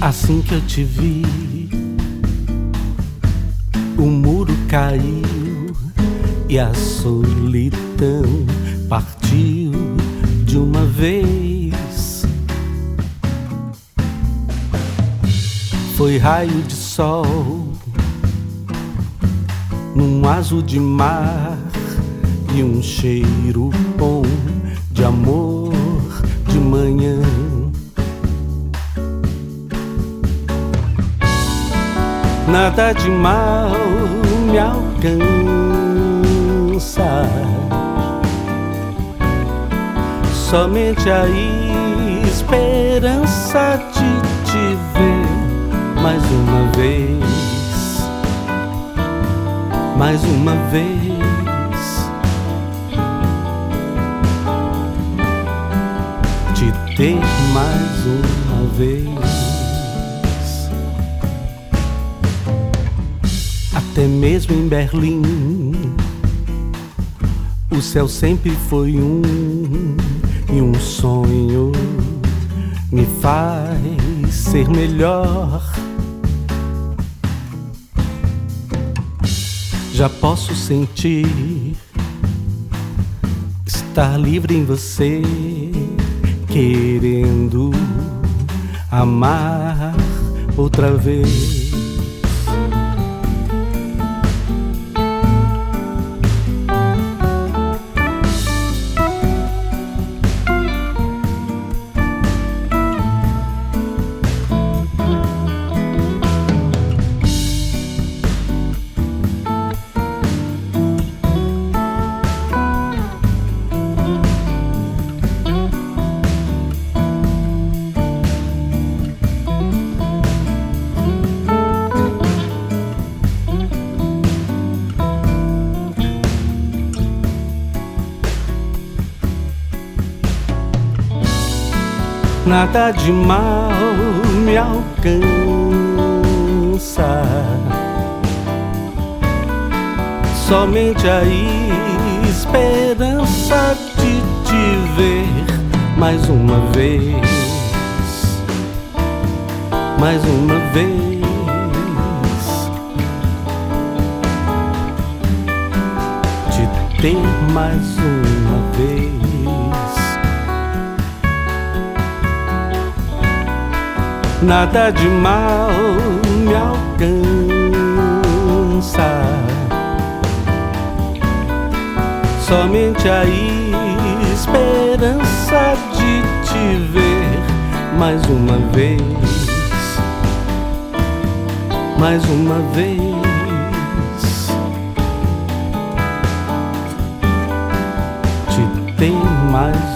Assim que eu te vi, o muro caiu e a solidão partiu de uma vez. Foi raio de sol num azul de mar e um cheiro bom de amor de manhã. Nada de mal me alcança, somente a esperança de te ver mais uma vez, mais uma vez, te ter mais uma vez. Até mesmo em Berlim, o céu sempre foi e um sonho me faz ser melhor. Já posso sentir estar livre em você, querendo amar outra vez. Nada de mal me alcança, somente a esperança de te ver mais uma vez, mais uma vez, te ter mais uma vez. Nada de mal me alcança, somente a esperança de te ver mais uma vez, mais uma vez, te ter mais